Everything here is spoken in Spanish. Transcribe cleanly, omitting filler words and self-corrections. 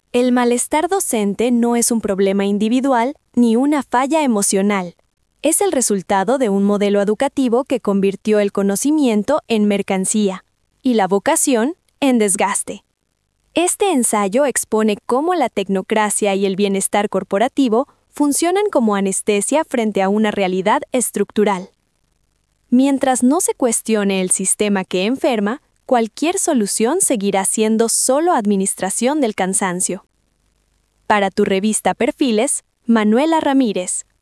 El malestar docente no es un problema individual ni una falla emocional. Es el resultado de un modelo educativo que convirtió el conocimiento en mercancía y la vocación en desgaste. Este ensayo expone cómo la tecnocracia y el bienestar corporativo funcionan como anestesia frente a una realidad estructural. Mientras no se cuestione el sistema que enferma, cualquier solución seguirá siendo solo administración del cansancio. Para tu revista Perfiles, Manuela Ramírez.